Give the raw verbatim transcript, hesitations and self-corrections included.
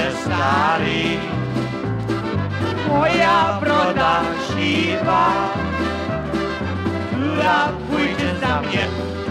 starý. Moja broda šíva, Jura, půjde za mě.